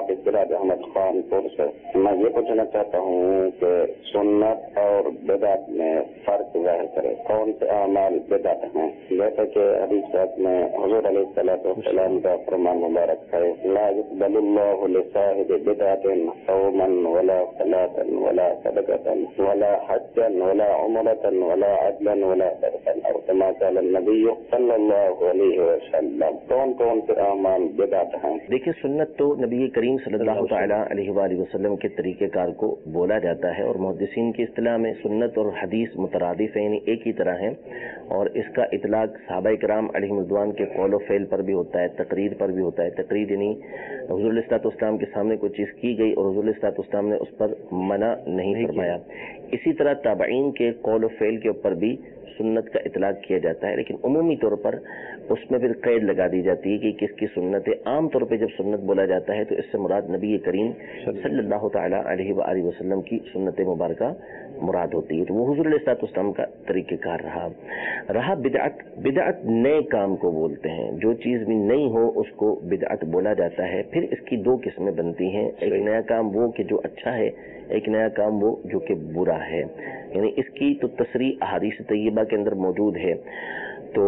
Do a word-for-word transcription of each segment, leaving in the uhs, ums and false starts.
عابد بلاد احمد خان پور سے میں یہ پوچھنا چاہتا ہوں کہ سنت اور بدعت میں فرق ظاہر کرے، کون سے اعمال بدعت ہیں؟ جیسا کہ حدیث پاک میں حضور علیہ الصلوۃ والسلام کا فرمان مبارک ہے، لا يقبل اللہ لصاحب بدعت صوما ولا صلاة ولا صدقة ولا حجا ولا عمرة ولا عدلا ولا صدقا اور كما قال النبی صلی اللہ علیہ وسلم۔ کون کون سے اعمال بدعت ہیں؟ دیکھیے، سنت تو نبی کریم صلی اللہ تعالیٰ علیہ وآلہ وسلم کے طریقہ کار کو بولا جاتا ہے، اور محدثین کی اصطلاح میں سنت اور حدیث مترادف ہیں، یعنی ایک ہی طرح ہیں، اور اس کا اطلاق صحابہ کرام علیہم رضوان کے قول و فعل پر بھی ہوتا ہے، تقریر پر بھی ہوتا ہے۔ تقریر یعنی حضور علیہ الصلوۃ والسلام کے سامنے کوئی چیز کی گئی اور حضور علیہ الصلوۃ والسلام نے اس پر منع نہیں فرمایا۔ اسی طرح تابعین کے قول و فعل کے اوپر بھی سنت کا اطلاق کیا جاتا ہے، لیکن عمومی طور پر اس میں پھر قید لگا دی جاتی ہے کہ کس کی سنت ہے۔ عام طور پہ جب سنت بولا جاتا ہے تو اس سے مراد نبی کریم صلی اللہ تعالیٰ علیہ وآلہ وسلم کی سنت مبارکہ مراد ہوتی ہے، تو وہ حضور علیہ الصلوۃ والسلام کا طریقہ کار رہا رہا بدعت بدعت نئے کام کو بولتے ہیں، جو چیز بھی نئی ہو اس کو بدعت بولا جاتا ہے۔ پھر اس کی دو قسمیں بنتی ہیں، ایک نیا کام وہ کہ جو اچھا ہے، ایک نیا کام وہ جو کہ برا ہے، یعنی اس کی تو تصریح احادیث طیبہ کے اندر موجود ہے۔ تو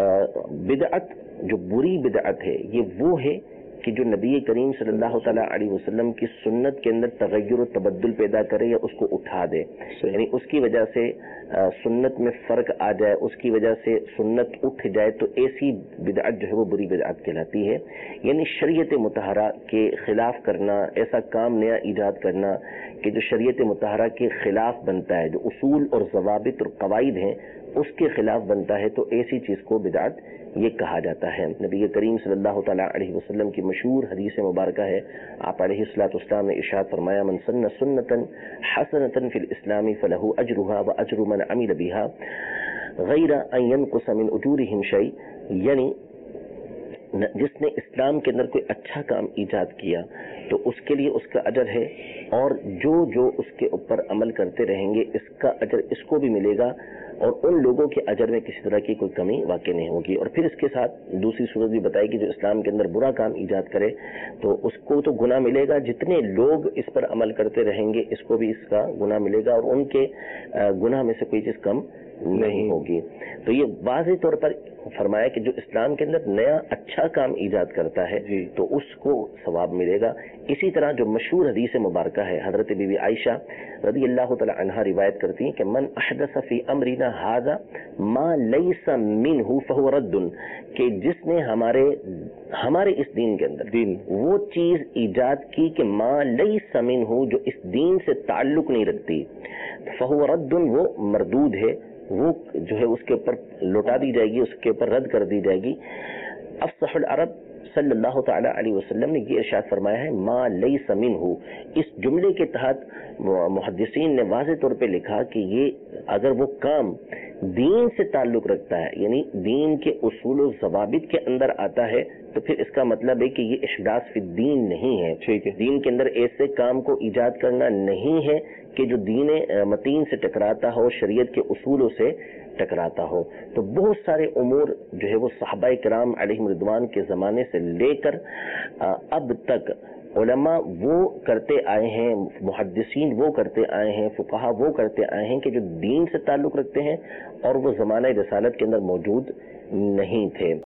بدعت جو بری بدعت ہے یہ وہ ہے کہ جو نبی کریم صلی اللہ تعالیٰ علیہ وسلم کی سنت کے اندر تغیر و تبدل پیدا کرے یا اس کو اٹھا دے، یعنی اس کی وجہ سے سنت میں فرق آ جائے، اس کی وجہ سے سنت اٹھ جائے، تو ایسی بدعت جو ہے وہ بری بدعت کہلاتی ہے۔ یعنی شریعت مطہرہ کے خلاف کرنا، ایسا کام نیا ایجاد کرنا کہ جو شریعت مطہرہ کے خلاف بنتا ہے، جو اصول اور ضوابط اور قواعد ہیں اس کے خلاف بنتا ہے، تو ایسی چیز کو بدعت یہ کہا جاتا ہے۔ نبی کریم صلی اللہ تعالیٰ علیہ وسلم کی مشہور حدیث مبارکہ ہے، آپ علیہ الصلوۃ والسلام نے ارشاد فرمایا، من سن سنتا حسنة فی الاسلام فلہ اجرها واجر من عمل بها غیر ان ینقص من اجورهم شیء، یعنی جس نے اسلام کے اندر کوئی اچھا کام ایجاد کیا تو اس کے لیے اس کا اجر ہے، اور جو جو اس کے اوپر عمل کرتے رہیں گے اس کا اجر اس کو بھی ملے گا، اور ان لوگوں کے اجر میں کسی طرح کی کوئی کمی واقع نہیں ہوگی۔ اور پھر اس کے ساتھ دوسری صورت بھی بتائی کہ جو اسلام کے اندر برا کام ایجاد کرے تو اس کو تو گناہ ملے گا، جتنے لوگ اس پر عمل کرتے رہیں گے اس کو بھی اس کا گناہ ملے گا، اور ان کے گناہ میں سے کوئی چیز کم نہیں ہوگی۔ تو یہ واضح طور پر فرمایا کہ جو اسلام کے اندر نیا اچھا کام ایجاد کرتا ہے جی تو اس کو ثواب ملے گا۔ اسی طرح جو مشہور حدیث مبارکہ ہے، حضرت بی بی عائشہ رضی اللہ تعالی عنہا روایت کرتی ہیں کہ من احدث فی امرنا ھذا ما لیس منہ فہو رد، کہ جس نے ہمارے ہمارے اس دین کے اندر دین وہ چیز ایجاد کی کہ ما لیس منہ، جو اس دین سے تعلق نہیں رکھتی، فہو رد، وہ مردود ہے، وہ جو ہے اس کے اوپر لوٹا دی جائے گی، اس کے اوپر رد کر دی جائے گی۔ افصح العرب صلی اللہ تعالیٰ علیہ وسلم نے یہ ارشاد فرمایا ہے ما لیس منہ۔ اس جملے کے تحت محدثین نے واضح طور پہ لکھا کہ یہ اگر وہ کام دین سے تعلق رکھتا ہے، یعنی دین کے اصول و ضوابط کے اندر آتا ہے، تو پھر اس کا مطلب ہے کہ یہ احداث فی الدین نہیں ہے۔ ٹھیک ہے، دین کے اندر ایسے کام کو ایجاد کرنا نہیں ہے کہ جو دین متین سے ٹکراتا ہو، شریعت کے اصولوں سے ٹکراتا ہو۔ تو بہت سارے امور جو ہے وہ صحابہ کرام علیہم رضوان کے زمانے سے لے کر اب تک علماء وہ کرتے آئے ہیں، محدثین وہ کرتے آئے ہیں، فقہا وہ کرتے آئے ہیں کہ جو دین سے تعلق رکھتے ہیں اور وہ زمانہ رسالت کے اندر موجود نہیں تھے۔